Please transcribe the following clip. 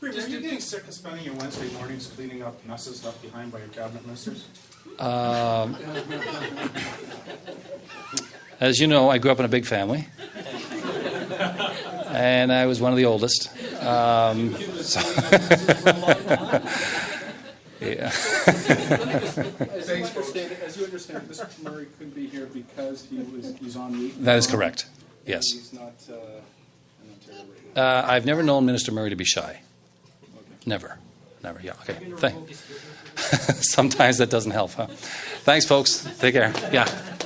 Are you getting sick of spending your Wednesday mornings cleaning up messes left behind by your cabinet ministers? As you know, I grew up in a big family. And I was one of the oldest. Yeah. As you understand, Mr. Murray couldn't be here because he's on leave. That is correct. Yes. He's not in Ontario right now. I've never known Minister Murray to be shy. Never. Yeah. Okay. Sometimes that doesn't help, huh? Thanks, folks. Take care. Yeah.